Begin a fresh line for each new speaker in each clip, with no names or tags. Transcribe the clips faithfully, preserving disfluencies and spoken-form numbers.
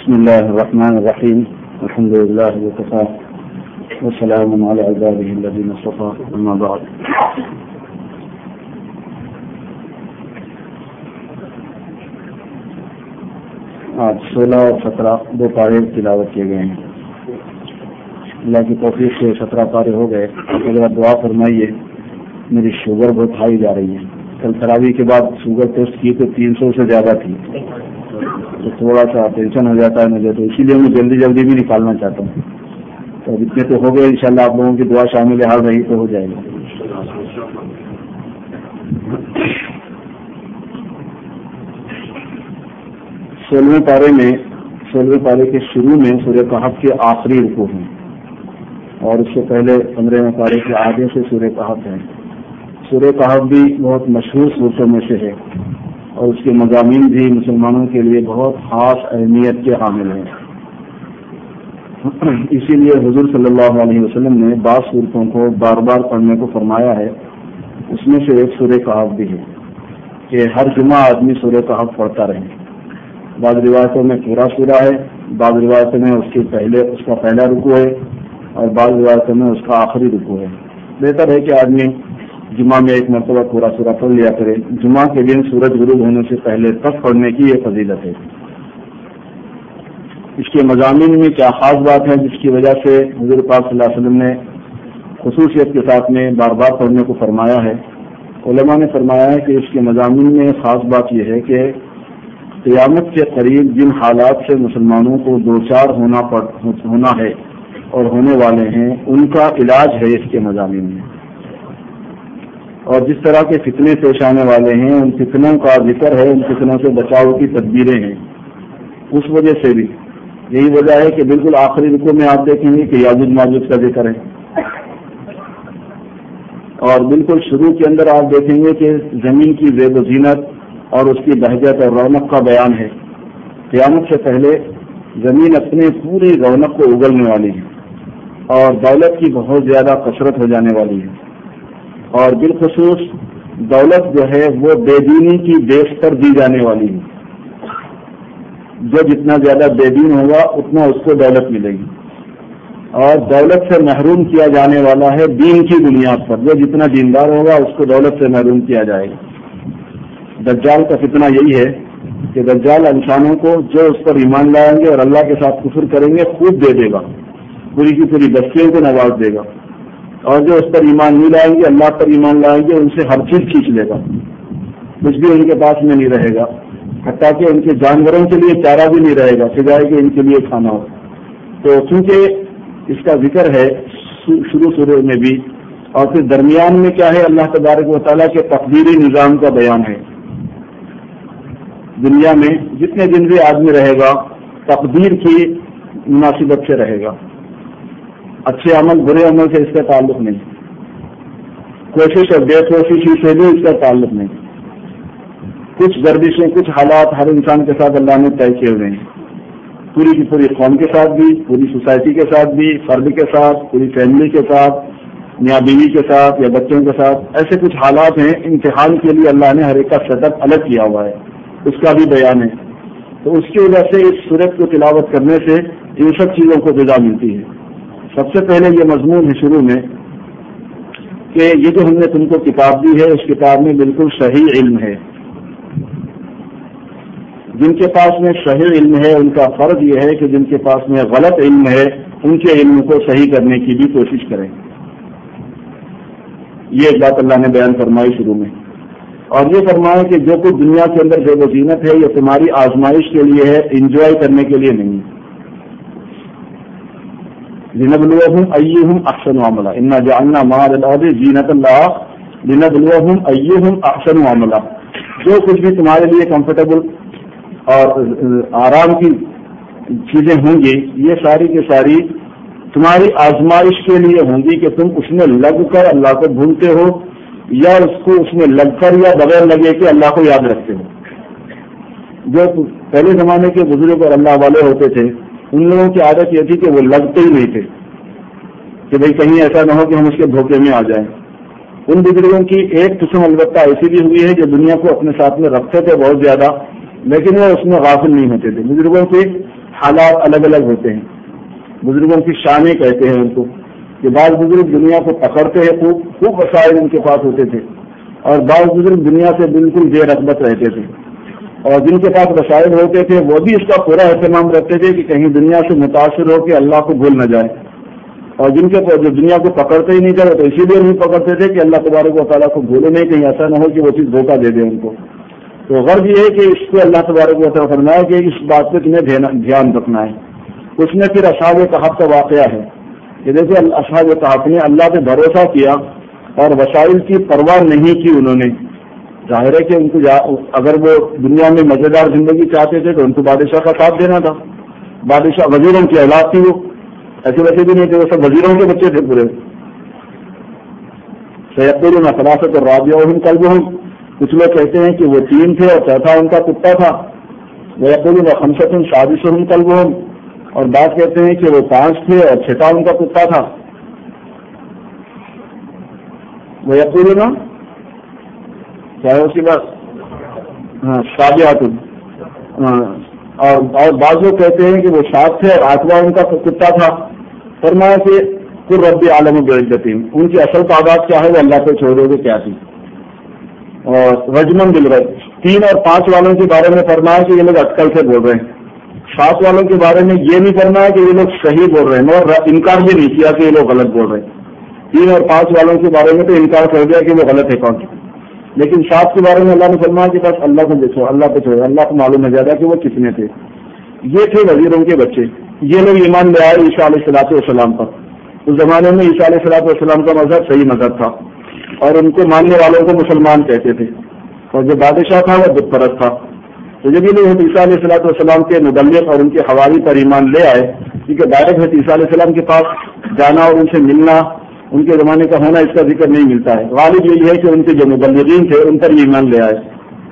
بسم الله الرحمن الرحيم الحمد لله وكفى وسلام على عباده الذين اصطفى أما بعد. آج سولہ اور سترہ دو پارے تلاوت کیے گئے ہیں. اللہ کی توفیق سے سترہ پارے ہو گئے. اگر دعا فرمائیے، میری شوگر بہت ہائی جا رہی ہے. کل تراویح کے بعد شوگر ٹیسٹ کی تو تین سو سے زیادہ تھی، تو تھوڑا سا ٹینشن ہو جاتا ہے مجھے، تو اسی لیے میں جلدی جلدی بھی نکالنا چاہتا ہوں. تو اتنے تو ہو گئے، انشاءاللہ آپ لوگوں کی دعا شامل حال رہی تو ہو جائے گا. سولہویں پارے میں سولہویں پارے کے شروع میں سورہ کہف کے آخری رکوع ہیں، اور اس سے پہلے پندرہویں پارے کے آگے سے سورہ کہف ہے. سورہ کہف بھی بہت مشہور صورتوں میں سے ہے، اور اس کے مضامین بھی مسلمانوں کے لیے بہت خاص اہمیت کے حامل ہیں. اسی لیے حضور صلی اللہ علیہ وسلم نے بعض صورتوں کو بار بار پڑھنے کو فرمایا ہے. اس میں سے ایک سورہ کہف بھی ہے کہ ہر جمعہ آدمی سورہ کہف پڑھتا رہے. بعض روایتوں میں پورا سورہ ہے، بعض روایتوں میں اس کے پہلے اس کا پہلا رکوع ہے، اور بعض روایتوں میں اس کا آخری رکوع ہے. بہتر ہے کہ آدمی جمعہ میں ایک مرتبہ پورا سورہ پڑھ لیا کرے. جمعہ کے دن سورج غروب ہونے سے پہلے تک پڑھنے کی یہ فضیلت ہے. اس کے مضامین میں کیا خاص بات ہے جس کی وجہ سے حضور پاک صلی اللہ علیہ وسلم نے خصوصیت کے ساتھ میں بار بار پڑھنے کو فرمایا ہے؟ علماء نے فرمایا ہے کہ اس کے مضامین میں خاص بات یہ ہے کہ قیامت کے قریب جن حالات سے مسلمانوں کو دوچار ہونا پڑ ہونا ہے اور ہونے والے ہیں، ان کا علاج ہے اس کے مضامین میں. اور جس طرح کے فتنے پیش آنے والے ہیں، ان فتنوں کا ذکر ہے، ان فتنوں سے بچاؤ کی تدبیریں ہیں. اس وجہ سے بھی یہی وجہ ہے کہ بالکل آخری رکوع میں آپ دیکھیں گے کہ یاجوج ماجوج کا ذکر ہے، اور بالکل شروع کے اندر آپ دیکھیں گے کہ زمین کی زیب و زینت اور اس کی بہجت اور رونق کا بیان ہے. قیامت سے پہلے زمین اپنے پوری رونق کو اگلنے والی ہے، اور دولت کی بہت زیادہ کثرت ہو جانے والی ہے. اور بالخصوص دولت جو ہے وہ بے دینی کی بیس پر دی جانے والی ہے. جو جتنا زیادہ بے دین ہوگا اتنا اس کو دولت ملے گی، اور دولت سے محروم کیا جانے والا ہے دین کی بنیاد پر. جو جتنا دیندار ہوگا اس کو دولت سے محروم کیا جائے گا. دجال کا فتنہ یہی ہے کہ دجال انسانوں کو جو اس پر ایمان لائیں گے اور اللہ کے ساتھ کفر کریں گے خوب دے دے گا، پوری کی پوری بستیوں کو نواز دے گا. اور جو اس پر ایمان نہیں لائیں گے، اللہ پر ایمان لائیں گے، ان سے ہر چیز کھینچ لے گا. کچھ بھی ان کے پاس میں نہیں رہے گا، حتیٰ کہ ان کے جانوروں کے لیے چارہ بھی نہیں رہے گا سوائے کہ ان کے لیے کھانا ہو. تو چونکہ اس کا ذکر ہے شروع شروع میں بھی، اور پھر درمیان میں کیا ہے، اللہ تبارک و تعالیٰ کے تقدیری نظام کا بیان ہے. دنیا میں جتنے دن بھی آدمی رہے گا تقدیر کی مناسبت سے رہے گا. اچھے عمل برے عمل سے اس کا تعلق نہیں، کوشش اور بے کوششی سے بھی اس کا تعلق نہیں. کچھ گردشیں، کچھ حالات ہر انسان کے ساتھ اللہ نے طے کیے ہوئے ہیں، پوری کی پوری قوم کے ساتھ بھی، پوری سوسائٹی کے ساتھ بھی، فرد کے ساتھ، پوری فیملی کے ساتھ، میاں بیوی کے ساتھ یا بچوں کے ساتھ. ایسے کچھ حالات ہیں امتحان کے لیے اللہ نے ہر ایک کا سیٹ اپ الگ کیا ہوا ہے، اس کا بھی بیان ہے. تو اس کی وجہ سے اس سورت کو تلاوت کرنے سے ان سب چیزوں کو غذا ملتی ہے. سب سے پہلے یہ مضمون ہے شروع میں کہ یہ جو ہم نے تم کو کتاب دی ہے، اس کتاب میں بالکل صحیح علم ہے. جن کے پاس میں صحیح علم ہے ان کا فرض یہ ہے کہ جن کے پاس میں غلط علم ہے ان کے علم کو صحیح کرنے کی بھی کوشش کریں. یہ ایک بات اللہ نے بیان فرمائی شروع میں. اور یہ فرمایا کہ جو کچھ دنیا کے اندر زیب و زینت ہے یہ تمہاری آزمائش کے لیے ہے، انجوائے کرنے کے لیے نہیں. لنبلوہم ایہم احسن عملا انا جعلنا ما علی الارض زینۃ اللہ لنبلوہم ایہم احسن عملا. جو کچھ بھی تمہارے لیے کمفرٹیبل اور آرام کی چیزیں ہوں گی یہ ساری کی ساری تمہاری آزمائش کے لیے ہوں گی کہ تم اس میں لگ کر اللہ کو بھولتے ہو یا اس کو اس میں لگ کر یا بغیر لگے کہ اللہ کو یاد رکھتے ہو. جو پہلے زمانے کے بزرگ اور اللہ والے ہوتے تھے ان لوگوں کی عادت یہ تھی کہ وہ لگتے ہی نہیں تھے کہ بھئی کہیں ایسا نہ ہو کہ ہم اس کے دھوکے میں آ جائیں. ان بزرگوں کی ایک قسم البتہ ایسی بھی ہوئی ہے جو دنیا کو اپنے ساتھ میں رکھتے تھے بہت زیادہ، لیکن وہ اس میں غافل نہیں ہوتے تھے. بزرگوں کی حالات الگ الگ ہوتے ہیں. بزرگوں کی شانیں کہتے ہیں ان کو کہ بعض بزرگ دنیا کو پکڑتے ہیں, خوب خوب وسائل ان کے پاس ہوتے تھے, اور بعض بزرگ دنیا سے بالکل بے رغبت رہتے تھے, اور جن کے پاس وسائل ہوتے تھے وہ بھی اس کا پورا اہتمام رکھتے تھے کہ کہیں دنیا سے متاثر ہو کے اللہ کو بھول نہ جائے, اور جن کے جو دنیا کو پکڑتے ہی نہیں تھے تو اسی لیے نہیں پکڑتے تھے کہ اللہ تبارک و تعالیٰ کو بھولے نہیں, کہیں ایسا نہ ہو کہ وہ چیز دھوکہ دے دے ان کو. تو غرض یہ ہے کہ اس کو اللہ تبارک و تعالیٰ فرمایا کہ اس بات پہ تمہیں دھیان رکھنا ہے. اس میں پھر اصحاب کہف کا واقعہ ہے کہ جیسے اصحاب کہف نے اللہ پہ بھروسہ کیا اور وسائل کی پرواہ نہیں کی انہوں نے. ظاہر ہے کہ ان کو اگر وہ دنیا میں مزیدار زندگی چاہتے تھے تو ان کو بادشاہ کا ساتھ دینا تھا. بادشاہ وزیروں کی اولاد تھی, وہ ایسے ویسے بھی نہیں تھے, وہ سب وزیروں کے بچے تھے پورے. سیقولون ثلاثۃ رابعہم کلبہم, کچھ لوگ کہتے ہیں کہ وہ تین تھے اور چوتھا ان کا کتا تھا. ویقولون خمسۃ سادسہم کلبہم, اور بات کہتے ہیں کہ وہ پانچ تھے اور چھٹا ان کا کتا تھا. ویقولون کیا ہے اس کی بات, ہاں سابعۃ, اور بعض لوگ کہتے ہیں کہ وہ سات تھے اور آٹھواں ان کا کتا تھا. فرمایا کہ قل رب عالم بعدتہم, ان کی اصل تعداد کیا ہے وہ اللہ کو چھوڑو گے کیا تھی. اور رجمن بالغیب, تین اور پانچ والوں کے بارے میں فرمایا کہ یہ لوگ اٹکل سے بول رہے ہیں. سات والوں کے بارے میں یہ نہیں فرمایا کہ یہ لوگ صحیح بول رہے ہیں, اور انکار بھی نہیں کیا کہ یہ لوگ غلط بول رہے ہیں. تین اور پانچ والوں کے بارے میں تو انکار کر دیا کہ وہ غلط ہے کون, لیکن سات کے بارے میں اللہ نے فرمایا کہ بس اللہ کو دیکھو, اللہ کو چھوڑو, اللہ کو معلوم ہے زیادہ کہ وہ کتنے تھے. یہ تھے وزیروں کے بچے. یہ لوگ ایمان لے آئے عیسیٰ علیہ الصلوۃ والسلام پر. اس زمانے میں عیسیٰ علیہ الصلوۃ والسلام کا مذہب صحیح مذہب تھا, اور ان کو ماننے والوں کو مسلمان کہتے تھے, اور جو بادشاہ تھا وہ بت پرست تھا. تو جب یہ لوگ عیسیٰ علیہ الصلوۃ والسلام کے مبلغ اور ان کے حواری پر ایمان لے آئے, کیونکہ ڈائریکٹ عیسیٰ علیہ السلام کے پاس جانا اور ان سے ملنا ان کے زمانے کا ہونا اس کا ذکر نہیں ملتا ہے. غالب یہی ہے کہ ان کے جو مبلغین تھے ان پر ایمان لے آئے.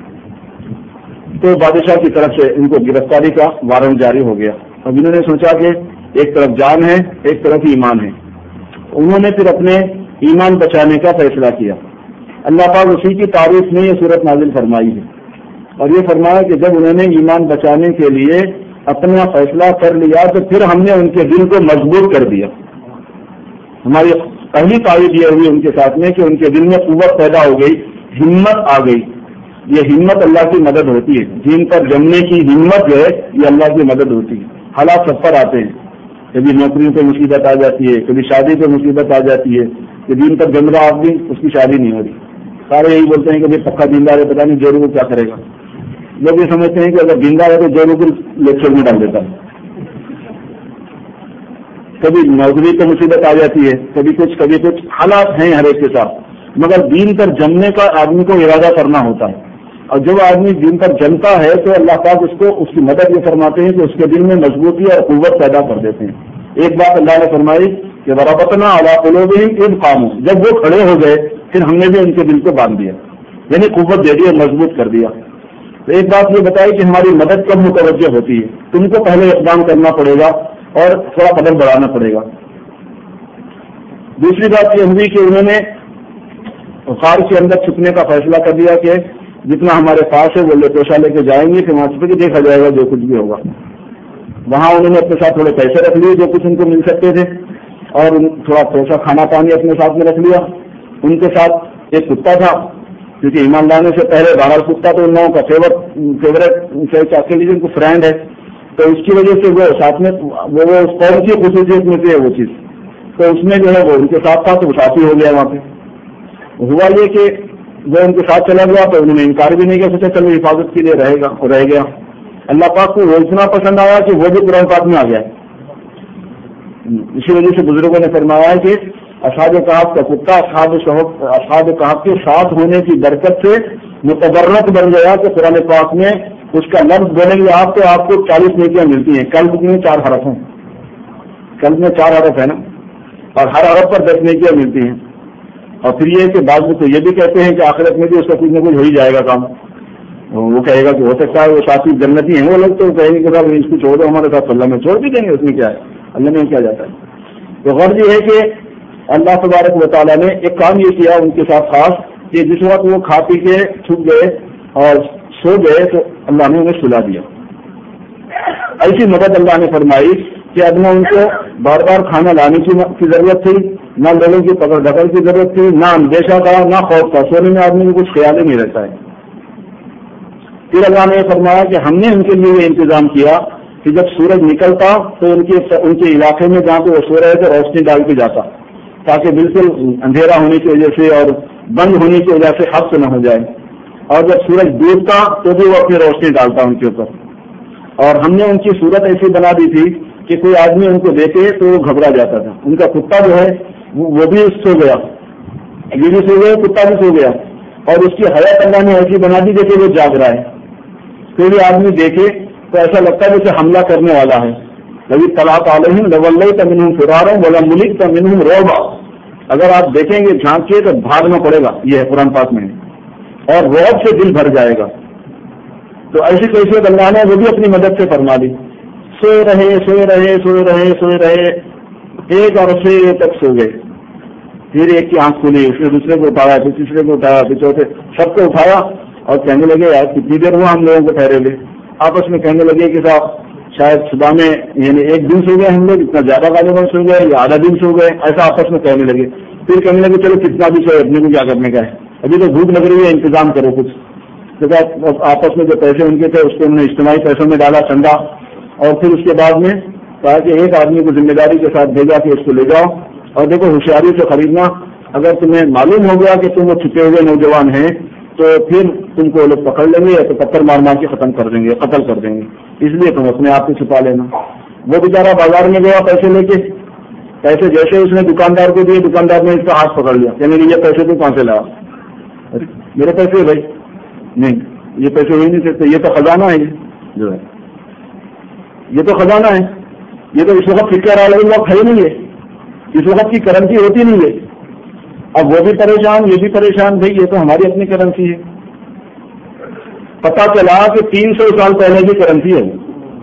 تو بادشاہ کی طرف سے ان کو گرفتاری کا وارنٹ جاری ہو گیا. اب انہوں نے سوچا کہ ایک طرف جان ہے ایک طرف ایمان ہے. انہوں نے پھر اپنے ایمان بچانے کا فیصلہ کیا. اللہ پاک اسی کی تعریف میں یہ صورت نازل فرمائی ہے, اور یہ فرمایا کہ جب انہوں نے ایمان بچانے کے لیے اپنا فیصلہ کر لیا تو پھر ہم نے ان کے دل کو مضبوط کر دیا. ہماری پہلی تعریف یہ ہوئی ان کے ساتھ میں کہ ان کے دل میں قوت پیدا ہو گئی, ہمت آ گئی. یہ ہمت اللہ کی مدد ہوتی ہے. دین پر جمنے کی ہمت جو ہے یہ اللہ کی مدد ہوتی ہے. حالات سب پر آتے ہیں, کبھی نوکریوں پہ مصیبت آ جاتی ہے, کبھی شادی پہ مصیبت آ جاتی ہے, کہ دین پر جم رہا آدمی اس کی شادی نہیں ہو رہی. سارے یہی بولتے ہیں کہ بھائی پکا دیندار ہے, پتا نہیں جورو کو کیا کرے گا. لوگ یہ سمجھتے ہیں کہ اگر دیندار ہے تو جورو کو لیکچر میں ڈال دیتا ہے. کبھی نوکری پہ مصیبت آ جاتی ہے, کبھی کچھ کبھی کچھ حالات ہیں ہر ایک کے ساتھ, مگر دین پر جمنے کا آدمی کو ارادہ کرنا ہوتا ہے. اور جب آدمی دین پر جمتا ہے تو اللہ پاک اس کو اس کی مدد یہ فرماتے ہیں کہ اس کے دل میں مضبوطی اور قوت پیدا کر دیتے ہیں. ایک بات اللہ نے فرمائی کہ وربطنا علی قلوبہم اذ قاموا, جب وہ کھڑے ہو گئے پھر ہم نے بھی ان کے دل کو باندھ دیا, یعنی قوت دے دی اور مضبوط کر دیا. تو ایک بات یہ بتائی کہ ہماری مدد کب متوجہ ہوتی ہے, تم کو پہلے اقدام کرنا پڑے گا اور تھوڑا قدم بڑھانا پڑے گا. دوسری بات یہ ہوئی کہ انہوں نے غار کے اندر چھپنے کا فیصلہ کر دیا کہ جتنا ہمارے پاس ہے وہ لپوشا لے کے جائیں گے, پھر وہاں چھپ کے دیکھا جائے گا جو کچھ بھی ہوگا. وہاں انہوں نے اپنے ساتھ تھوڑے پیسے رکھ لیے جو کچھ ان کو مل سکتے تھے, اور تھوڑا پیسہ کھانا پانی اپنے ساتھ میں رکھ لیا. ان کے ساتھ ایک کتا تھا, کیونکہ ایمان لانے سے پہلے بہرحال کتا تو ان لوگوں کا فیوریٹ کہہ لیجیے ان کو فرینڈ ہے, تو اس کی وجہ سے وہ ساتھ میں وہ اس قوم کی خصوصیت میں سے ہے وہ چیز, تو اس میں جو ہے وہ ان کے ساتھ تھا تو وہ ساتھی ہو گیا. وہاں پہ ہوا یہ کہ وہ ان کے ساتھ چلا گیا تو انہوں نے انکار بھی نہیں کیا, سوچا چلو حفاظت کے لیے رہے گا اور رہ گیا. اللہ پاک کو وہ اتنا پسند آیا کہ وہ بھی قرآن پاک میں آ گیا. اسی وجہ سے بزرگوں نے فرمایا ہے کہ اصحاب کہف کا کتا اصحاب اصحاب کہف کے ساتھ ہونے کی برکت سے متبرک بن گیا کہ قرآن پاک میں اس کا لفظ بولیں گے آپ تو آپ کو چالیس نیکیاں ملتی ہیں. قلب میں چار حرف ہیں, قلب میں چار حرف ہے نا, اور ہر حرف پر دس نیکیاں ملتی ہیں. اور پھر یہ کہ بعض تو یہ بھی کہتے ہیں کہ آخرت میں بھی اس کا کچھ نہ کچھ ہو ہی جائے گا کام. وہ کہے گا کہ ہو سکتا ہے وہ ساتھی جنتی ہیں وہ لوگ, تو کہیں گے کہ صاحب اس کو چھوڑ دو ہمارے ساتھ, اللہ میں چھوڑ بھی دیں گے, اس میں کیا ہے, اللہ میں کیا جاتا ہے. تو غرض یہ ہے کہ اللہ تبارک و تعالیٰ نے ایک کام یہ کیا ان کے ساتھ خاص کہ جس وقت وہ کھا پی کے چھپ گئے اور سو گئے تو اللہ نے انہیں سلا دیا. ایسی مدد اللہ نے فرمائی کہ اب نہ ان کو بار بار کھانا لانے کی ضرورت تھی، نہ لوگوں کی پکڑ دھکڑ کی ضرورت تھی، نہ اندیشہ تھا، نہ خوف تھا، سونے میں آدمی کو کچھ خیال ہی نہیں رہتا ہے۔ پھر اللہ نے فرمایا کہ ہم نے ان کے لیے یہ انتظام کیا کہ جب سورج نکلتا تو ان کے ان کے علاقے میں جہاں پہ وہ سو رہے تھے روشنی ڈال کے جاتا، تاکہ بالکل اندھیرا ہونے کی وجہ سے اور بند ہونے کی وجہ سے حبس نہ ہو جائے، اور جب سورج ڈوبتا تو بھی وہ اپنی روشنی ڈالتا ان کے اوپر۔ اور ہم نے ان کی صورت ایسی بنا دی تھی کہ کوئی آدمی ان کو دیکھے تو وہ گھبرا جاتا تھا۔ ان کا کتا جو ہے وہ بھی سو گیا، یہ بھی سو گیا، کتا بھی سو گیا، اور اس کی حیات اللہ نے ایسی بنا دی جیسے وہ جاگ رہا ہے۔ کوئی بھی آدمی دیکھے تو ایسا لگتا ہے جیسے حملہ کرنے والا ہے۔ کبھی طلاق علیہم لولیت منہم فرارا ولملئت منہم رعبا، اگر آپ دیکھیں گے جھانک کے تو بھاگنا پڑے گا، یہ ہے قرآن پاک میں، اور رعب سے دل بھر جائے گا۔ تو ایسی کیفیت اللہ نے وہ بھی اپنی مدد سے فرما دی۔ سوئے رہے سوئے رہے سوئے رہے سوئے رہے ایک عرصے تک سو گئے، پھر ایک کی آنکھ کھلی، اس نے دوسرے کو اٹھایا، پھر تیسرے کو اٹھایا، پھر چوتھے، سب کو اٹھایا اور کہنے لگے یار کتنی دیر ہوا ہم لوگوں کو ٹھہرے ہوئے۔ آپس میں کہنے لگے کہ صاحب شاید صبح میں یعنی ایک دن سو گئے ہم لوگ، اتنا زیادہ غالباً سو گئے یا آدھا دن سو گئے، ایسا آپس میں کہنے لگے۔ پھر کہنے لگے چلو کتنا بھی سوئے، اپنے کو کیا کرنے کا ہے، ابھی تو بھوک لگ رہی ہے، انتظام کرو کچھ۔ آپس میں جو پیسے ان کے تھے اس کو انہوں نے اجتماعی پیسوں میں ڈالا چندہ، اور پھر اس کے بعد میں کہا کہ ایک آدمی کو ذمہ داری کے ساتھ بھیجا کہ اس کو لے جاؤ، اور دیکھو ہوشیاری سے خریدنا، اگر تمہیں معلوم ہو گیا کہ تم وہ چھپے ہوئے نوجوان ہیں تو پھر تم کو لوگ پکڑ لیں گے یا تو پتھر مار مار کے ختم کر دیں گے، قتل کر دیں گے، اس لیے تم اپنے آپ کو چھپا لینا۔ وہ بیچارہ بازار میں گیا پیسے لے کے، پیسے جیسے اس نے دکاندار کو دیے، دکاندار نے اس کا ہاتھ پکڑ لیا، کہنے لگے یہ پیسے تو کہاں سے لایا؟ میرے پیسے بھائی نہیں، یہ پیسے ہو ہی نہیں سکتے، یہ تو خزانہ ہے، جو ہے یہ تو خزانہ ہے، یہ تو اس وقت فکر آ رہی وقت ہے نہیں ہے، اس وقت کی کرنسی ہوتی نہیں ہے۔ اب وہ بھی پریشان، یہ بھی پریشان، بھائی یہ تو ہماری اپنی کرنسی ہے۔ پتا چلا کہ تین سو سال پہلے کی کرنسی ہے۔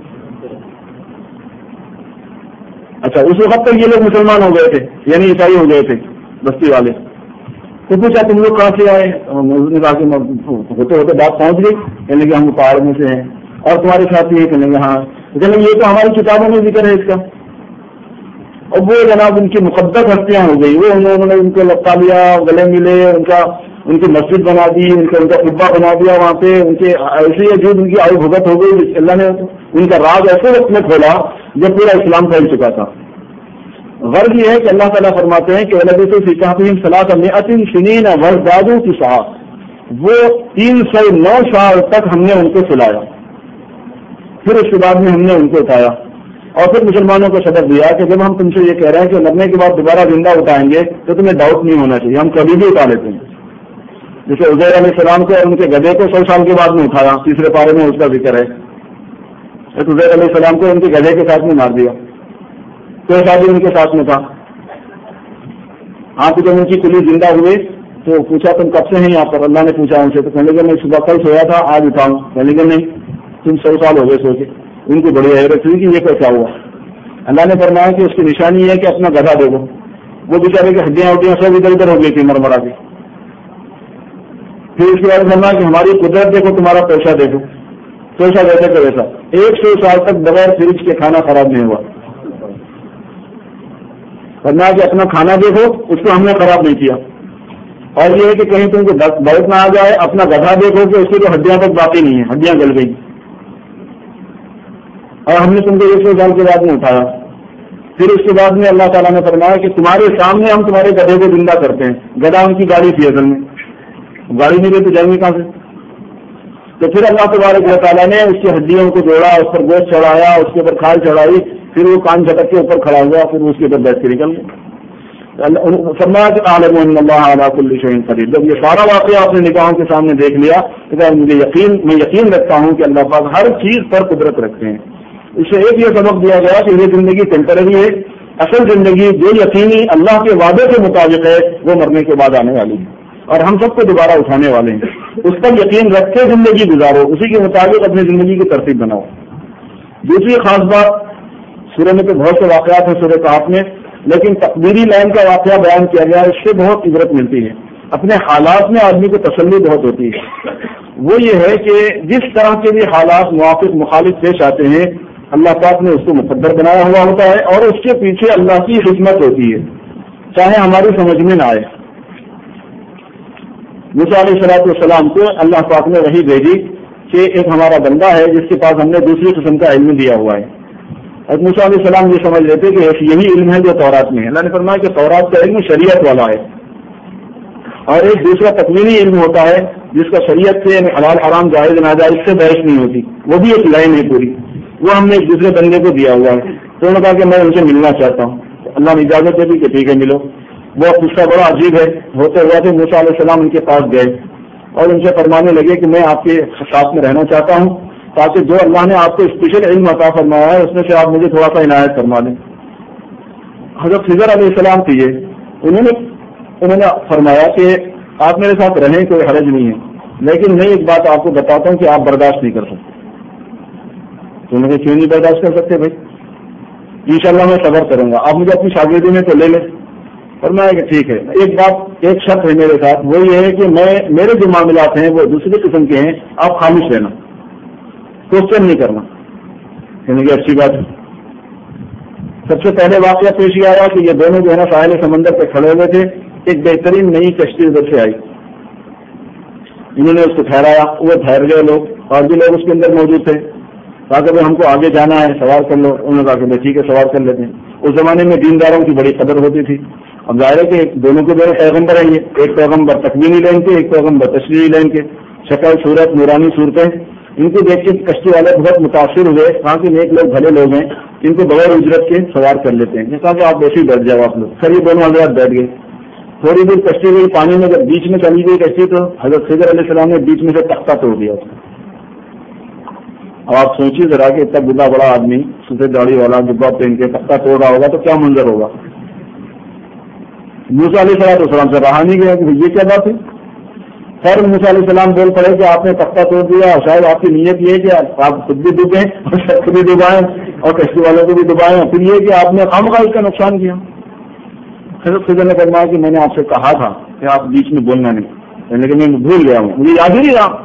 اچھا اس وقت تک یہ لوگ مسلمان ہو گئے تھے، یعنی عیسائی ہو گئے تھے بستی والے۔ تو پوچھا تم لوگ کہاں سے آئے؟ نے کہا کہ ہوتے ہوتے بات پہنچ گئی، کہنے کہ ہم پہاڑ میں سے ہیں، اور تمہارے ساتھی ہے؟ کہنے کہ ہاں، کہنے یہ تو ہماری کتابوں میں ذکر ہے اس کا۔ اور وہ جناب ان کی مقدس ہستیاں ہو گئی، وہ انہوں نے ان کو لپٹا لیا، گلے ملے، ان کا ان کی مسجد بنا دی، ان کا ان کا قبہ بنا دیا وہاں پہ، ان کے ایسی عجیب ان کی آیو بھگت ہو گئی۔ اللہ نے ان کا راز ایسے وقت میں کھولا جب پورا اسلام پھیل چکا تھا۔ غرض یہ ہے کہ اللہ تعالیٰ فرماتے ہیں کہ وَازْدَادُوا تِسْعًا، وہ تین سو نو سال تک ہم نے ان کو سلایا، پھر اس کے بعد میں ہم نے ان کو اٹھایا، اور پھر مسلمانوں کو سبق دیا کہ جب ہم تم سے یہ کہہ رہے ہیں کہ مرنے کے بعد دوبارہ زندہ اٹھائیں گے تو تمہیں ڈاؤٹ نہیں ہونا چاہیے، ہم کبھی بھی اٹھا لیتے ہیں۔ جیسے عزیر علیہ السلام کو اور ان کے گدھے کو سو سال کے بعد میں اٹھایا، تیسرے پارے میں اس کا ذکر ہے۔ عزیر علیہ السلام کو ان کے گدھے کے ساتھ میں مار دیا، کوئی شادی ان کے ساتھ میں تھا۔ آپ جب ان کی کلی زندہ ہوئے تو پوچھا تم کب سے ہیں یہاں پر؟ اللہ نے پوچھا ان سے، تو کہنے لگے میں صبح کل سویا تھا، آج اٹھاؤں۔ کہنے لگے نہیں، تم سو سال ہو گئے سو کے۔ ان کو بڑی حیرت ہوئی کہ یہ کیسا ہوا۔ اللہ نے فرمایا کہ اس کی نشانی یہ ہے کہ اپنا گدھا دیکھو، وہ بیچارے کی ہڈیاں ہڈیاں سب ادھر ادھر ہو گئی تھی مرمرا کی۔ پھر اس کے بعد فرمایا کہ ہماری قدرت دیکھو، تمہارا پیسہ دیکھو، پیسہ ویسے کا ویسا، ایک سو سال تک بغیر فریج کے کھانا خراب نہیں ہوا۔ فرمایا کہ اپنا کھانا دیکھو، اس کو ہم نے خراب نہیں کیا۔ اور یہ ہے کہ کہیں تم کو بہت نہ آ جائے، اپنا گدھا دیکھو کہ اس کی تو ہڈیاں تک باقی نہیں ہیں، ہڈیاں گل گئی، اور ہم نے تم کو ایک سو سال کے بعد میں اٹھایا۔ پھر اس کے بعد میں اللہ تعالیٰ نے فرمایا کہ تمہارے سامنے ہم تمہارے گدھے کو زندہ کرتے ہیں۔ گدھا ان کی گاڑی تھی اصل میں، گاڑی نہیں رہی تو جائیں گے کہاں سے؟ تو پھر اللہ تبارک و تعالیٰ نے اس کی ہڈیوں کو جوڑا، اس پر گوشت چڑھایا، اس کے اوپر کھال چڑھائی، پھر وہ کان جھٹک کے اوپر کھڑا ہوا، پھر اس کے اوپر بیٹھ کے نکل گیا۔ فرمایا کہ اعلم ان اللہ علی کل شیء قدیر۔ جب یہ سارا واقعہ آپ نے نگاہوں کے سامنے دیکھ لیا تو مجھے یقین میں یقین رکھتا ہوں کہ اللہ پاک ہر چیز پر قدرت رکھتے ہیں۔ اس سے ایک یہ سبق دیا گیا کہ یہ زندگی ٹیمپرری ہے، اصل زندگی جو یقینی اللہ کے وعدے کے مطابق ہے وہ مرنے کے بعد آنے والی ہے، اور ہم سب کو دوبارہ اٹھانے والے ہیں۔ اس پر یقین رکھ کے زندگی گزارو، اسی کے مطابق اپنی زندگی کی ترتیب بناؤ۔ دوسری خاص بات، سورہ میں تو بہت سے واقعات ہیں سورہ کہف میں، لیکن تقدیری لائن کا واقعہ بیان کیا گیا، اس سے بہت عبرت ملتی ہے۔ اپنے حالات میں آدمی کو تسلی بہت ہوتی ہے۔ وہ یہ ہے کہ جس طرح کے بھی حالات موافق مخالف پیش آتے ہیں، اللہ پاک نے اس کو مقدر بنایا ہوا ہوتا ہے اور اس کے پیچھے اللہ کی حکمت ہوتی ہے، چاہے ہماری سمجھ میں نہ آئے۔ موسیٰ علیہ الصلوۃ والسلام کو اللہ پاک نے وحی بھیجی کہ ایک ہمارا بندہ ہے جس کے پاس ہم نے دوسری قسم کا علم دیا ہوا ہے، اور موسیٰ علیہ السلام یہ سمجھ لیتے کہ یہی علم ہے جو تورات میں ہے۔ اللہ نے فرمایا کہ تورات کا علم شریعت والا ہے، اور ایک دوسرا تکوینی علم ہوتا ہے جس کا شریعت سے حلال حرام جائز ناجائز سے بحث نہیں ہوتی، وہ بھی ایک لائن ہے پوری، وہ ہم نے ایک دوسرے بندے کو دیا ہوا ہے۔ تو انہوں نے کہا کہ میں ان سے ملنا چاہتا ہوں، اللہ نے اجازت دے دی کہ ٹھیک ہے ملو۔ وہ قصہ بڑا عجیب ہے، ہوتے ہوا کہ موسیٰ علیہ السلام ان کے پاس گئے اور ان سے فرمانے لگے کہ میں آپ کے ساتھ میں رہنا چاہتا ہوں تاکہ جو اللہ نے آپ کو اسپیشل علم عطا فرمایا ہے اس میں سے آپ مجھے تھوڑا سا عنایت فرما دیں۔ حضرت خضر علیہ السلام تھے، انہوں نے انہوں نے فرمایا کہ آپ میرے ساتھ رہیں، کوئی حرج نہیں ہے، لیکن میں ایک بات آپ کو بتاتا ہوں کہ آپ برداشت نہیں کر سکتے۔ تو انہوں نے کیوں نہیں برداشت کر سکتے بھائی؟ انشاءاللہ میں صبر کروں گا، آپ مجھے اپنی شاگردی میں تو لے لیں۔ فرمایا کہ ٹھیک ہے، ایک بات ایک شرط ہے میرے ساتھ، وہ یہ ہے کہ میں میرے جو معاملات ہیں وہ دوسری قسم کے ہیں، آپ خاموش رہنا، کوشچن نہیں کرنا۔ یعنی کہ اچھی بات ہے۔ سب سے پہلے واقعہ پیش یہ آیا کہ یہ دونوں جو ہے نا ساحل سمندر پہ کھڑے ہوئے تھے، ایک بہترین نئی کشتی ادھر سے آئی، انہوں نے اس کو ٹھہرایا، وہ ٹھہر گئے لوگ اور بھی لوگ اس کے اندر موجود تھے، کہا کہ ہم کو آگے جانا ہے، سوار کر لو۔ انہوں نے کہا کہ ٹھیک ہے سوار کر لیتے ہیں۔ اس زمانے میں دینداروں کی بڑی قدر ہوتی تھی، اب ظاہر ہے کہ دونوں کے دونوں پیغمبر ہیں، یہ ایک پیغمبر تکوینی لائن کے، ایک پیغمبر تشریعی لائن کے، شکل صورت نورانی صورتیں، ان کو دیکھ کے کشتی والے بہت متاثر ہوئے، کہا کہ نیک لوگ بھلے لوگ ہیں، ان کو بغیر اجرت کے سوار کر لیتے ہیں۔ کہا کہ آپ ویسے ہی بیٹھ جاؤ آپ لوگ۔ پھر یہ دونوں حضرات بیٹھ گئے، تھوڑی دور کشتی گئی پانی میں، جب بیچ میں چلی گئی کشتی تو حضرت خضر علیہ السلام نے بیچ میں سے تختہ توڑ دیا۔ اب آپ سوچیے ذرا کہ اتنا بلا بڑا آدمی سفید داڑھی والا جبہ پہن کے تختہ توڑ رہا ہوگا تو کیا منظر ہوگا۔ موسیٰ علیہ السلام سے رہا نہیں گیا کہ یہ کیا بات ہے۔ خیر موسیٰ علیہ السلام بول پڑے کہ آپ نے تختہ توڑ دیا، شاید آپ کی نیت یہ ہے کہ آپ خود بھی ڈوبیں اور سب کو بھی ڈبائیں اور کشتی والوں کو بھی ڈبائیں، پھر یہ کہ آپ نے خامخواہ اس کا نقصان کیا۔ حضرت خضر نے فرمایا کہ میں نے آپ سے کہا تھا کہ آپ بیچ میں بولنا نہیں، لیکن میں بھول گیا ہوں، مجھے یاد ہی نہیں رہا۔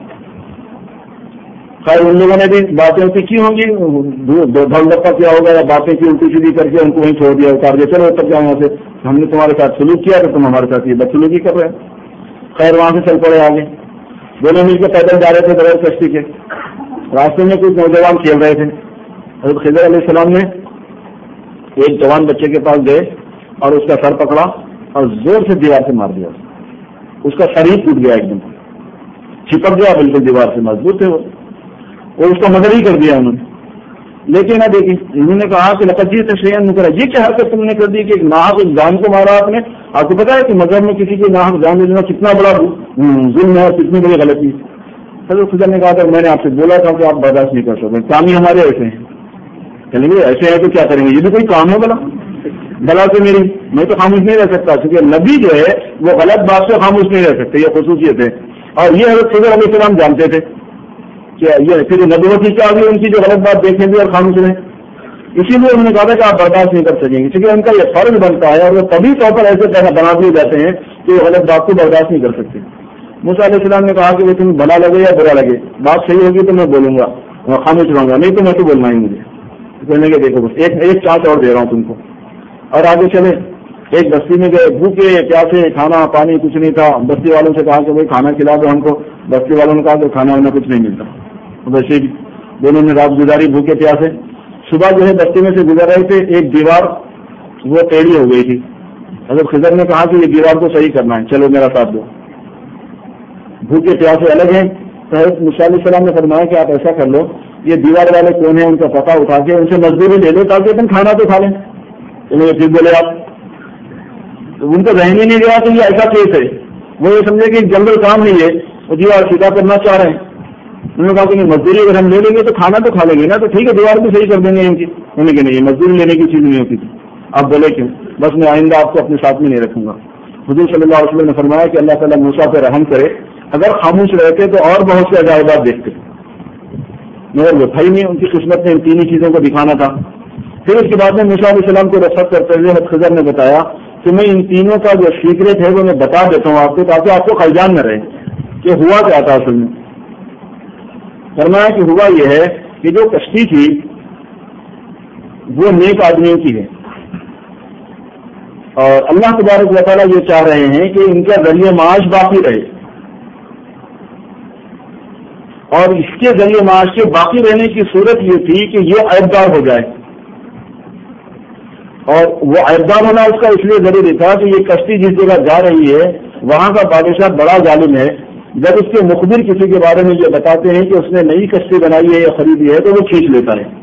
خیر ان لوگوں نے بھی باتیں ہوتی کی ہوں گی، دھڑ لپا کیا ہوگا یا باتیں کی الٹی سیدھی کر کے ان کو وہیں چھوڑ دیا، اتار دیا، چلو اتر جاؤ وہاں سے، ہم نے تمہارے ساتھ سلوک کیا تو تم ہمارے ساتھ یہ بدسلوکی کر رہے ہیں۔ خیر وہاں سے چل پڑے آگے، دونوں مل کے پیدل جا رہے تھے بغیر کشتی کے، راستے میں کچھ نوجوان کھیل رہے تھے۔ حضرت خضر علیہ السلام نے ایک جوان بچے کے پاس گئے اور اس کا سر پکڑا اور زور سے دیوار سے مار دیا، اس کا شریر ٹوٹ گیا، ایک دم چپک گیا بالکل دیوار سے، مضبوط تھے وہ، اور اس کو مدر ہی کر دیا انہوں نے۔ لیکن نہ دیکھیں انہوں نے کہا کہ لقد جئت شیئا نکرا، یہ کیا حرکت تم نے کر دی کہ ناحق جان کو مارا آپ نے؟ آپ کو پتا ہے کہ مذہب میں کسی کی ناحق جان لینا کتنا بڑا ظلم ہے اور کتنی بڑی غلطی ہے۔ حضرت خضر نے کہا تھا میں نے آپ سے بولا تھا کہ آپ برداشت نہیں کر سکتے، کام ہی ہمارے ایسے ہیں، چلیں گے ایسے ہیں تو کیا کریں گے، یہ بھی کوئی کام ہے بلا بلا سے میری، میں تو خاموش نہیں رہ سکتا، کیونکہ نبی جو ہے وہ غلط بات سے خاموش نہیں رہ سکتے، یہ خصوصیت ہے۔ اور یہ حضرت خضر علیہ السلام جانتے تھے کہ یہ پھر نبوت کیا ہوگی ان کی جو غلط بات دیکھیں گے اور خاموش رہیں، اسی لیے انہوں نے کہا تھا کہ آپ برداشت نہیں کر سکیں گے، کیونکہ ان کا یہ فرض بنتا ہے اور وہ طبی طور پر ایسے پیسہ بنا دیے جاتے ہیں کہ وہ غلط بات کو برداشت نہیں کر سکتے۔ موسیٰ علیہ السلام نے کہا کہ وہ تمہیں بھلا لگے یا برا لگے، بات صحیح ہوگی تو میں بولوں گا، میں خاموش رہوں گا، نہیں تو میں تو بولنا ہی مجھے۔ کہنے کے دیکھو بس ایک ایک چانس اور دے رہا ہوں تم کو، اور آگے چلے ایک بستی میں گئے، بھوکے پیاسے، کھانا پانی کچھ نہیں تھا، بستی والوں سے کہا کہ بھائی کھانا کھلا دو ہم کو، بستی والوں نے کہا کہ کھانا وانا کچھ نہیں ملتا، ویسے دونوں نے رات گزاری بھوکے پیاسے۔ صبح جو ہے بستی میں سے گزر رہے تھے، ایک دیوار وہ ٹیڑھی ہو گئی تھی، حضرت خضر نے کہا کہ یہ دیوار کو صحیح کرنا ہے، چلو میرا ساتھ دو، بھوکے پیاسے الگ ہیں۔ تو حضرت موسیٰ علیہ السلام نے فرمایا کہ آپ ایسا کر لو، یہ دیوار والے کون ہیں ان کا پتہ اٹھا کے ان سے مزدوری لے لو تاکہ تم کھانا تو کھا لیں۔ پھر بولے آپ، ان کو ذہن ہی نہیں گیا کہ یہ ایسا کیس ہے، وہ یہ سمجھے کہ جنگل کام نہیں ہے، وہ دیوار سیدھا کرنا چاہ رہے ہیں۔ انہوں نے کہا کہ مزدوری اگر ہم لے لیں گے تو کھانا تو کھا لیں گے نا، تو ٹھیک ہے دیوار بھی صحیح کر دیں گے ان کی۔ انہوں نے کہا نہیں، یہ مزدوری لینے کی چیز نہیں ہوتی تھی۔ آپ بولے کیوں؟ بس میں آئندہ آپ کو اپنے ساتھ میں نہیں رکھوں گا۔ حضور صلی اللہ علیہ وسلم نے فرمایا کہ اللہ تعالیٰ موسیٰ پہ رحم کرے، اگر خاموش رہتے تو اور بہت سے عجائبات دیکھتے، مگر وہ تھا ہی نہیں، ان کی قسمت نے ان تینوں چیزوں کو دکھانا تھا۔ پھر اس کے بعد میں موسیٰ علیہ السلام کو رخصت کرتے ہوئے حضرت خضر نے بتایا کہ میں ان تینوں کا جو سیکریٹ ہے وہ میں بتا دیتا ہوں آپ کو، تاکہ آپ کو خیال نہ رہے کہ ہوا کیا تھا اصل میں۔ فرمایا کہ ہوا یہ ہے کہ جو کشتی تھی وہ نیک آدمیوں کی ہے. اور اللہ تبارک و تعالیٰ یہ چاہ رہے ہیں کہ ان کا ذریعہ معاش باقی رہے, اور اس کے ذریعہ معاش کے باقی رہنے کی صورت یہ تھی کہ یہ عیبدار ہو جائے. اور وہ عیبدار ہونا اس کا اس لیے ضروری تھا کہ یہ کشتی جس جگہ جا رہی ہے وہاں کا بادشاہ بڑا ظالم ہے. جب اس کے مخبر کسی کے بارے میں یہ بتاتے ہیں کہ اس نے نئی کشتی بنائی ہے یا خریدی ہے تو وہ کھینچ لیتا ہے.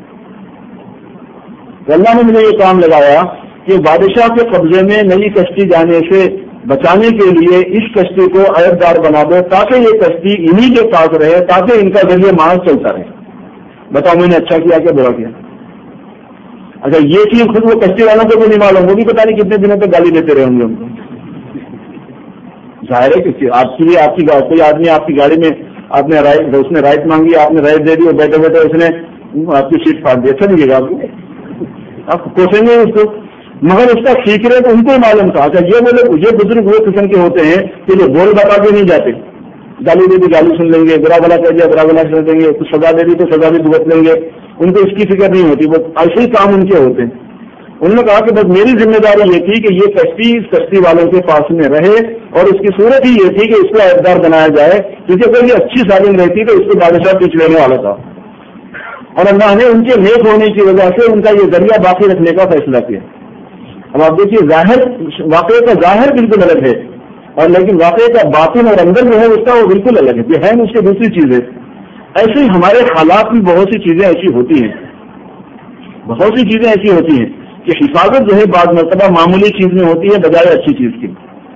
تو اللہ نے مجھے یہ کام لگایا کہ بادشاہ کے قبضے میں نئی کشتی جانے سے بچانے کے لیے اس کشتی کو عیبدار بنا دو تاکہ یہ کشتی انہی کے پاس رہے, تاکہ ان کا ذریعہ معاش چلتا رہے. بتاؤ میں نے اچھا کیا کہ برا کیا؟ اچھا یہ چیز خود وہ کشتی والوں کو بھی نہیں معلوم, وہ بھی پتا نہیں کتنے دنوں تک گالی دیتے رہے ہوں گے ان کو. ظاہر ہے کہ آپ کی آپ کی کوئی آدمی آپ کی گاڑی میں آپ نے رائٹ اس نے رائٹ مانگی, آپ نے رائٹ دے دی اور بیٹھے بیٹھے اس نے آپ کی سیٹ پھاڑ دی, اچھا نہیں لگے گا آپ کو, آپ کوسیں گے اس کو. مگر اس کا سیکرٹ ان کو ہی معلوم تھا. اچھا یہ بولے یہ بزرگ وہ قسم کے ہوتے ہیں کہ جو بول بتا کے نہیں جاتے, گالی دے دی گالی سن لیں گے, برا بلا کہہ دیا برا بلا سن دیں گے, کچھ سزا دے دی تو سزا بھی بھگت لیں گے, ان کو اس کی فکر نہیں ہوتی, وہ ایسے ہی کام ان کے ہوتے ہیں. انہوں نے کہا کہ بس میری ذمہ داری یہ تھی کہ یہ کشتی اس کشتی والوں کے پاس میں رہے, اور اس کی صورت ہی یہ تھی کہ اس کو عیبدار بنایا جائے, کیونکہ اگر یہ اچھی سالم رہتی تو اس کو بادشاہ پیچھ لینے والا تھا. اور اللہ نے ان کے نیک ہونے کی وجہ سے ان کا یہ ذریعہ باقی رکھنے کا فیصلہ کیا. اب آپ دیکھیے ظاہر واقعے کا ظاہر بالکل الگ ہے, اور لیکن واقعے کا باطن اور اندر جو ہے اس کا وہ بالکل الگ ہے. یہ ہے اس کی دوسری چیز ہے. ایسے ہی ہمارے حالات میں بہت سی چیزیں ایسی ہوتی ہیں, بہت سی چیزیں ایسی ہوتی ہیں کہ حفاظت جو ہے بعض مرتبہ معمولی چیز میں ہوتی ہے بجائے اچھی چیز کی.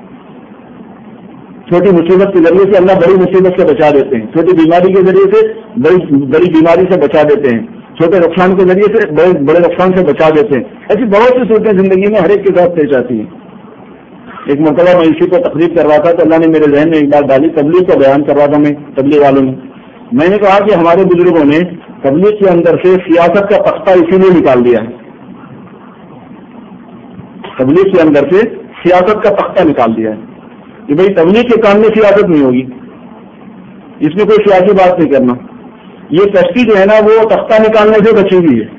چھوٹی مصیبت کے ذریعے سے اللہ بڑی مصیبت سے بچا دیتے ہیں, چھوٹی بیماری کے ذریعے سے بڑی بڑی بیماری سے بچا دیتے ہیں, چھوٹے نقصان کے ذریعے سے بڑے بڑے نقصان سے بچا دیتے ہیں. ایسی بہت سی صورتیں زندگی میں ہر ایک کے ساتھ پیش آتی ہیں. ایک مرتبہ میں اسی کو تقریب کر رہا تھا تو اللہ نے میرے ذہن میں ایک بات ڈالی, تبلیغ کا بیان کر رہا تھا میں تبلیغ والوں میں. میں نے کہا کہ ہمارے بزرگوں نے تبلیغ کے اندر سے سیاست کا تختہ اسی لیے نکال دیا ہے, تبلیغ کے اندر سے سیاست کا تختہ نکال دیا ہے کہ بھائی تبلیغ کے کام میں سیاست نہیں ہوگی, اس میں کوئی سیاسی بات نہیں کرنا. یہ کشتی جو ہے نا وہ تختہ نکالنے سے بچی ہوئی ہے.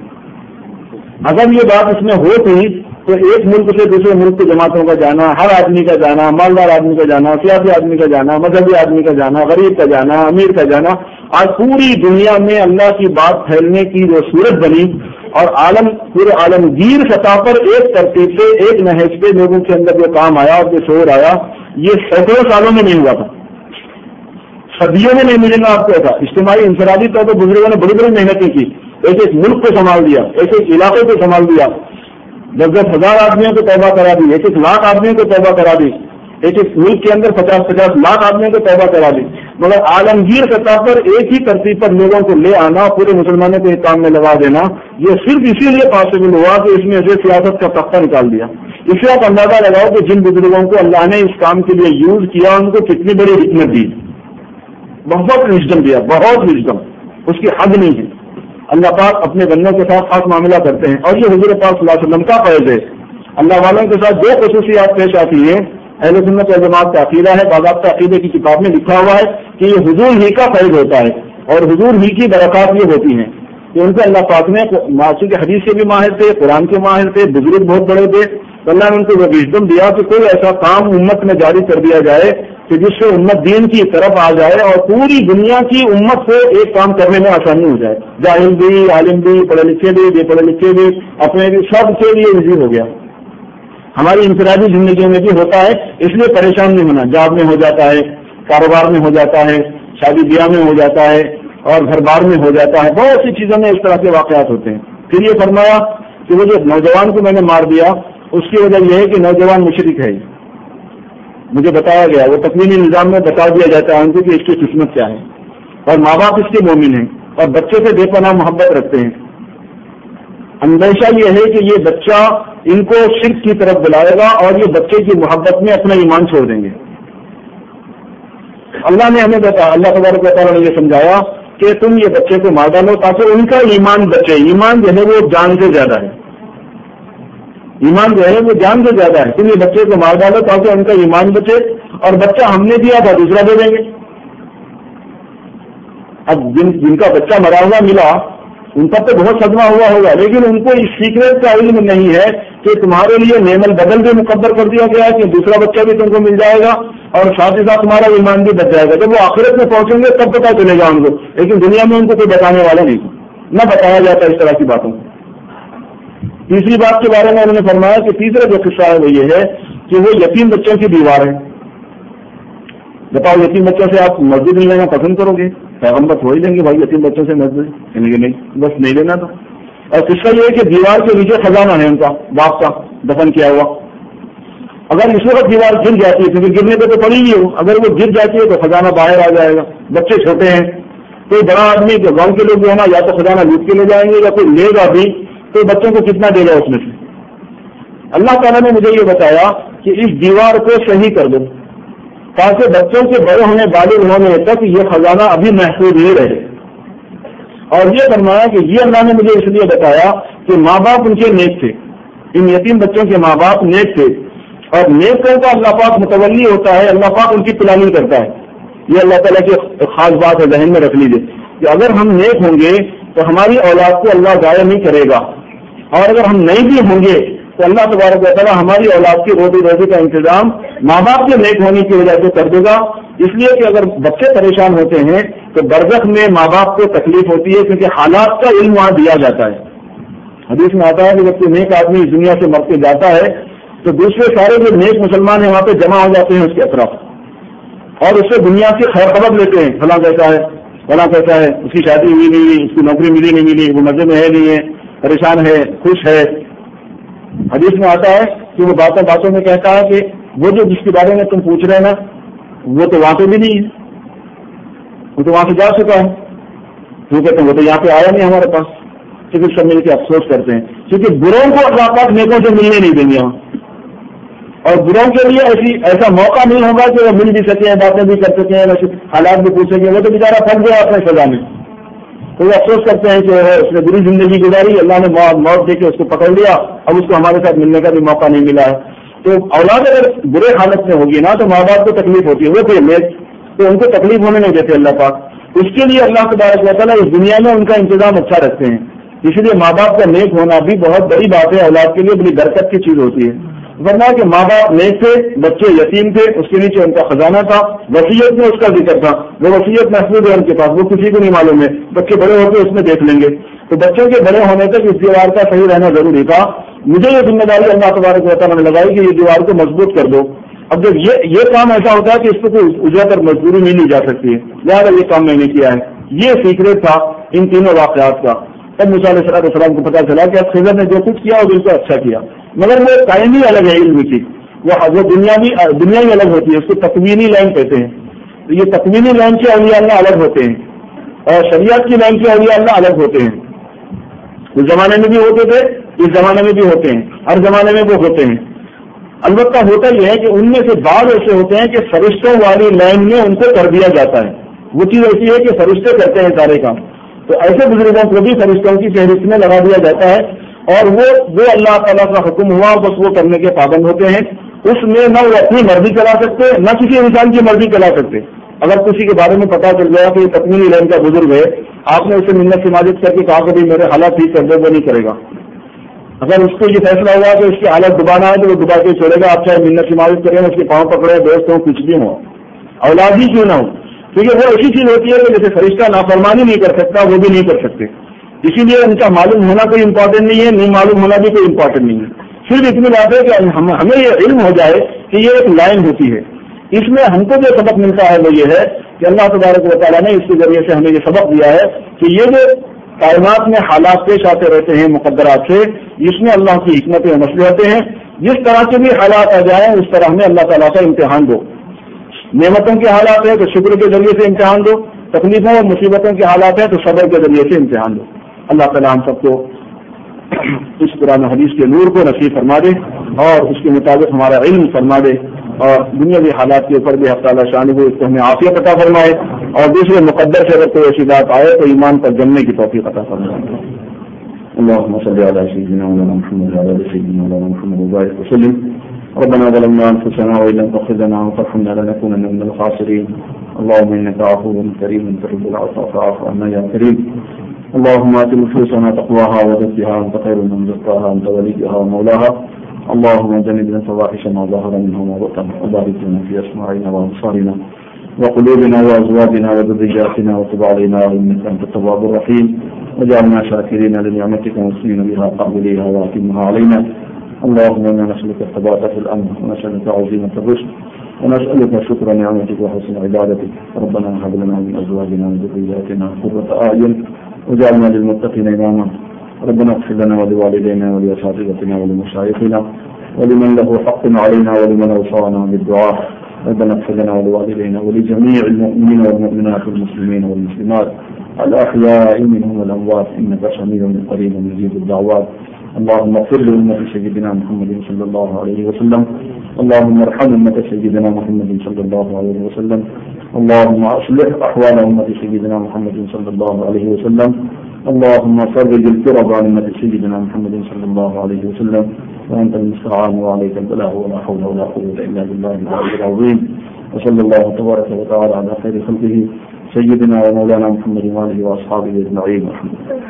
اگر یہ بات اس میں ہوتی تو ایک ملک سے دوسرے ملک کی جماعتوں کا جانا, ہر آدمی کا جانا, مالدار آدمی کا جانا, سیاسی آدمی کا جانا, مذہبی آدمی کا جانا, غریب کا جانا, امیر کا جانا, آج پوری دنیا میں اللہ کی بات پھیلنے کی جو صورت بنی اور عالم پورے عالمگیر سطح پر ایک ترتیب سے ایک نہج پہ لوگوں کے اندر جو کام آیا اور جو شعور آیا, یہ سینکڑوں سالوں میں نہیں ہوا تھا, صدیوں میں نہیں ملے گا آپ کو. ایسا اجتماعی انفرادی طور پر بزرگوں نے بڑی بڑی محنتیں کی, ایک ایک ملک کو سنبھال دیا, ایک ایک علاقے کو سنبھال دیا, دس دس ہزار آدمیوں کو توبہ کرا دی, ایک ایک لاکھ آدمیوں کو توبہ کرا دی, ایک ایک ملک کے اندر پچاس پچاس لاکھ آدمیوں کو توبہ کرا دی. مگر عالمگیر سطح پر ایک ہی ترتیب پر لوگوں کو لے آنا, پورے مسلمانوں کو ایک کام میں لگا دینا, یہ صرف اسی لیے پاسبل ہوا کہ اس میں سے سیاست کا تختہ نکال دیا. اس سے آپ اندازہ لگاؤ کہ جن بزرگوں کو اللہ نے اس کام کے لیے یوز کیا ان کو کتنی بڑی حکمت دی, بہت وژڈم دیا, بہت وژڈم, اس کی حد نہیں ہے. اللہ پاک اپنے بندوں کے ساتھ خاص معاملہ کرتے ہیں, اور یہ حضور پاک صلی اللہ علیہ وسلم کا فیض ہے. اللہ والوں کے ساتھ جو خصوصیات پیش آتی ہیں, اہل سنت والجماعت کا عقیدہ ہے, باضابطہ عقیدے کی کتاب میں لکھا ہوا ہے کہ یہ حضور ہی کا فیض ہوتا ہے, اور حضور ہی کی برکات یہ ہوتی ہیں کہ ان سے اللہ پاک نے معصوم کے حدیث سے بھی ماہر تھے, قرآن کے ماہر تھے, بزرگ بہت بڑے تھے, تو اللہ نے ان کو وہ وژڈم دیا کہ کوئی ایسا کام امت میں جاری کر دیا جائے کہ جس سے امت دین کی طرف آ جائے اور پوری دنیا کی امت سے ایک کام کرنے میں آسانی ہو جائے. جاہل بھی, عالم بھی, پڑھے لکھے بھی, بے پڑھے لکھے بھی, اپنے بھی, سب کے لیے ایزی ہو گیا. ہماری انفرادی زندگیوں میں بھی ہوتا ہے, اس لیے پریشان نہیں ہونا. جاب میں ہو جاتا ہے, کاروبار میں ہو جاتا ہے, شادی بیاہ میں ہو جاتا ہے, اور گھر بار میں ہو جاتا ہے, بہت سی چیزوں میں اس طرح کے واقعات ہوتے ہیں. پھر یہ فرمایا کہ وہ جو نوجوان کو میں نے مار دیا اس کی وجہ یہ ہے کہ نوجوان مشرک ہے. مجھے بتایا گیا, وہ تکوینی نظام میں بتا دیا جاتا ہے ان کو کہ اس کی قسمت کیا ہے, اور ماں باپ اس کے مومن ہیں اور بچے سے بے پناہ محبت رکھتے ہیں. اندیشہ یہ ہے کہ یہ بچہ ان کو شرک کی طرف بلائے گا اور یہ بچے کی محبت میں اپنا ایمان چھوڑ دیں گے. اللہ نے ہمیں بتایا, اللہ تبارک و تعالیٰ نے یہ سمجھایا کہ تم یہ بچے کو مار ڈالو تاکہ ان کا ایمان بچے. ایمان جو ہے وہ جان سے زیادہ ہے, ایمان جو ہے وہ جان سے زیادہ ہے. تم یہ بچے کو مار ڈالو تاکہ ان کا ایمان بچے, اور بچہ ہم نے دیا تھا دوسرا دے دیں گے. اب جن جن کا بچہ مرا ہوا ملا ان پر تو بہت صدمہ ہوا ہوگا، لیکن ان کو اس سیکریٹ کا علم نہیں ہے کہ تمہارے لیے نعم البدل بھی مقدر کر دیا گیا ہے کہ دوسرا بچہ بھی تم کو مل جائے گا اور ساتھ ہی ساتھ تمہارا ایمان بھی بچ جائے گا. جب وہ آخرت میں پہنچیں گے تب پتہ چلے گا ان کو، لیکن دنیا میں ان کو کوئی بتانے والا نہیں، نہ بتایا جاتا اس طرح کی باتوں. تیسری بات کے بارے میں انہوں نے فرمایا کہ تیسرا جو قصہ ہے وہ یہ ہے کہ وہ یتیم بچوں کی دیوار ہے. بتاؤ یتیم بچوں سے آپ مسجد میں لینا پسند کرو گے؟ پیغمبر تھوڑ ہی لیں گے بھائی یتیم بچوں سے مسجد، یعنی کہ نہیں، بس نہیں لینا تھا. اور قصہ یہ ہے کہ دیوار کے نیچے خزانہ ہے ان کا باپ کا دفن کیا ہوا. اگر اس وقت دیوار گر جاتی ہے کیونکہ گرنے پہ تو پڑی گی ہو، اگر وہ گر جاتی ہے تو خزانہ باہر آ جائے گا. بچے چھوٹے ہیں، کوئی بڑا آدمی جو گاؤں کے لوگ جو ہے نا یا تو خزانہ لوٹ کے لے جائیں گے یا کوئی لے گا بھی تو بچوں کو کتنا دے گا اس میں سے. اللہ تعالیٰ نے مجھے یہ بتایا کہ اس دیوار کو صحیح کر دو تاکہ بچوں کے بڑے ہونے بالغ ہونے تک یہ خزانہ ابھی محفوظ ہی رہے. اور یہ فرمایا کہ یہ اللہ نے مجھے اس لیے بتایا کہ ماں باپ ان کے نیک تھے، ان یتیم بچوں کے ماں باپ نیک تھے، اور نیکوں کا اللہ پاک متولی ہوتا ہے، اللہ پاک ان کی پلاننگ کرتا ہے. یہ اللہ تعالیٰ کی خاص بات ہے، ذہن میں رکھ لیجیے کہ اگر ہم نیک ہوں گے تو ہماری اولاد کو اللہ ضائع نہیں کرے گا، اور اگر ہم نہیں بھی ہوں گے تو اللہ تبارک و تعالیٰ ہماری اولاد کی روزی روزی کا انتظام ماں باپ کے نیک ہونے کی وجہ سے کر دے گا. اس لیے کہ اگر بچے پریشان ہوتے ہیں تو برزخ میں ماں باپ کو تکلیف ہوتی ہے کیونکہ حالات کا علم وہاں دیا جاتا ہے. حدیث میں آتا ہے کہ جب کوئی نیک آدمی اس دنیا سے مر کے جاتا ہے تو دوسرے سارے جو نیک مسلمان ہیں وہاں پہ جمع ہو جاتے ہیں اس کے اطراف اور اس سے دنیا کی خیر خبر لیتے ہیں، فلاں کیسا ہے فلاں کیسا ہے، اس کی شادی ہوئی نہیں ہوئی، اس کی نوکری ملی نہیں ملی، وہ مزے میں ہے نہیں ہے، پریشان ہے خوش ہے. حدیث میں آتا ہے کہ وہ باتوں باتوں میں کہتا ہے کہ وہ جو جس کے بارے میں تم پوچھ رہے ہیں نا وہ تو وہاں پہ بھی نہیں ہے، وہ تو وہاں سے جا چکا ہے. کیوں کہتے ہیں وہ تو یہاں پہ آیا نہیں ہمارے پاس. پھر سب مل کے افسوس کرتے ہیں کیونکہ بروں کو اللہ پاک نیکوں سے ملنے نہیں دیں گے وہاں، اور بروں کے لیے ایسی ایسا موقع نہیں ہوگا کہ وہ مل بھی سکیں، باتیں بھی کر سکیں، حالات بھی پوچھ سکیں. وہ تو بیچارہ پھنس گیا اپنے سزا میں. تو وہ افسوس کرتے ہیں کہ اس نے بری زندگی گزاری، اللہ نے موت دے کے اس کو پکڑ لیا، اب اس کو ہمارے ساتھ ملنے کا بھی موقع نہیں ملا ہے. تو اولاد اگر برے حالت میں ہوگی نا تو ماں باپ کو تکلیف ہوتی ہے، وہ پھر نیک تو ان کو تکلیف ہونے نہیں دیتے اللہ پاک. اس کے لیے اللہ تبارک و تعالیٰ اس دنیا میں ان کا انتظام اچھا رکھتے ہیں. اس لیے ماں باپ کا نیک ہونا بھی بہت بڑی بات ہے، اولاد کے لیے بڑی برکت کی چیز ہوتی ہے. ورنہ کہ ماں باپ نیک تھے، بچے یتیم تھے، اس کے نیچے ان کا خزانہ تھا، وصیت میں اس کا ذکر تھا، وہ وصیت محفوظ ہے ان کے پاس، وہ کسی کو نہیں معلوم ہے. بچے بڑے ہوتے اس میں دیکھ لیں گے. تو بچوں کے بڑے ہونے تک اس دیوار کا صحیح رہنا ضروری تھا. مجھے یہ ذمہ داری اللہ تبارک و تعالیٰ نے لگائی کہ یہ دیوار کو مضبوط کر دو. اب جب یہ یہ کام ایسا ہوتا ہے کہ اس کو کوئی اجرت اور مزدوری نہیں لی جا سکتی ہے، لہٰذا یہ کام میں نے کیا ہے. یہ سیکریٹ تھا ان تینوں واقعات کا. تب موسیٰ علیہ السلام کو پتا چلا کہ اب خضر نے جو کچھ کیا وہ بالکل اچھا کیا، مگر وہ ٹائم ہی الگ ہے علم کی، وہ دنیا بھی دنیا ہی الگ ہوتی ہے، اس کو تکوینی لائن کہتے ہیں. تو یہ تکوینی لائن کے اولیاء اللہ الگ ہوتے ہیں اور شریعت کی لائن کے اولیاء اللہ الگ ہوتے ہیں. اس زمانے میں بھی ہوتے تھے، اس زمانے میں بھی ہوتے ہیں، ہر زمانے میں وہ ہوتے ہیں. البتہ ہوتا یہ ہے کہ ان میں سے بعض ایسے ہوتے ہیں کہ فرشتوں والی لائن میں ان کو کر دیا جاتا ہے. وہ چیز ایسی ہے کہ فرشتے کرتے ہیں سارے کام، تو ایسے بزرگوں کو بھی فرشتوں کی فہرست میں لگا دیا جاتا ہے اور وہ وہ اللہ تعالیٰ کا حکم ہوا بس وہ کرنے کے پابند ہوتے ہیں. اس میں نہ وہ اپنی مرضی چلا سکتے نہ کسی انسان کی مرضی چلا سکتے. اگر کسی کے بارے میں پتا چل گیا کہ یہ تکمیلی لائن کا بزرگ ہے، آپ نے اسے منت سماجت کر کے کہا کہ میرے حالات ٹھیک کر دے، وہ نہیں کرے گا. اگر اس کو یہ فیصلہ ہوا کہ اس کی حالت دبانا ہے تو وہ دبا کے چھوڑے گا. آپ چاہے منت سماجت کریں، اس کے پاؤں پکڑے، دوست ہوں، کچھ بھی ہو، اولاد ہی کیوں نہ ہو. کیونکہ وہ ایسی چیز ہوتی ہے کہ جیسے فرشتہ نافرمانی نہیں کر سکتا وہ بھی نہیں کر سکتے. اسی لیے ان کا معلوم ہونا کوئی امپورٹنٹ نہیں ہے، نہیں معلوم ہونا بھی کوئی امپورٹنٹ نہیں ہے. صرف اتنی بات ہے کہ ہمیں یہ علم ہو جائے کہ یہ ایک لائن ہوتی ہے. اس میں ہم کو جو سبق ملتا ہے وہ یہ ہے کہ اللہ تبارک و تعالیٰ نے اس کے ذریعے سے ہمیں یہ سبق دیا ہے کہ یہ جو کائنات میں حالات پیش آتے رہتے ہیں مقدرات سے، اس میں اللہ کی حکمتیں و مصلحتیں ہیں. جس طرح کے بھی حالات آ جائیں اس طرح ہمیں اللہ تعالیٰ کا امتحان دو. نعمتوں کے حالات ہیں تو شکر کے ذریعے سے امتحان دو، تکلیفوں اور مصیبتوں کے حالات ہیں تو صبر کے ذریعے سے امتحان دو. اللہ تعالیٰ ہم سب کو اس قرآن حدیث کے نور کو نصیب فرما دے اور اس کے مطابق ہمارا علم فرما دے، اور دنیاوی حالات کے اوپر بھی حق تعالیٰ شان کو اس کو ہمیں عافیت عطا فرمائے، اور دوسرے مقدر سے اگر کوئی ایسی بات آئے تو ایمان پر جمنے کی توفیق عطا فرمائے. اللهم صل على سيدنا مولانا محمد وعلى ال سيدنا مولانا محمد وبارك وسلم. ربنا ظلمنا انفسنا وان لم تغفر لنا وترحمنا لنكونن من الخاسرين. اللهم انك عفو كريم تحب العفو فاعف عنا يا كريم. اللهم آت نفوسنا تقواها وزكها أنت خير من زكاها أنت وليها ومولاها. اللهم جنبنا الفواحش ما ظهر منها وما بطن وبارك لنا في أسماعنا وأبصارنا وقلوبنا وأزواجنا وذرياتنا وتب علينا إنك أنت التواب الرحيم وجعلنا شاكرين لنعمتك مسلمين بها قبليها وأتمها علينا. اللهم إنا نسألك الثبات في الأمر ونسألك عزيمة الرشد ونسألك شكر نعمتك وحسن عبادتك. ربنا هب لنا من أزواجنا وذرياتنا قرة أعين وجعلنا للمتقين إماما. ربنا اغفر لنا ولوالدينا ولأساتذتنا ولمشايخنا ولمن له حق علينا ولمن أوصانا بالدعاء. ربنا اغفر لنا ولوالدينا ولجميع المؤمنين والمؤمنات والمسلمين والمسلمات الأحياء منهم والأموات إنك سميع قريب مجيب الدعوات. اللهم اغفر لأمة سيدنا محمد صلى الله عليه وسلم. اللهم ارحم أمة سيدنا محمد صلى الله عليه وسلم. اللهم أصلح أحوال أمة سيدنا محمد صلى الله عليه وسلم. اللهم فرج الكرب عن أمة سيدنا محمد صلى الله عليه وسلم. وأنت المستعان وعليك البلاغ ولا حول ولا قوة إلا بالله العلي العظيم. وصلى الله تبارك وتعالى على خير خلقه سيدنا ومولانا محمد وآله وأصحابه أجمعين.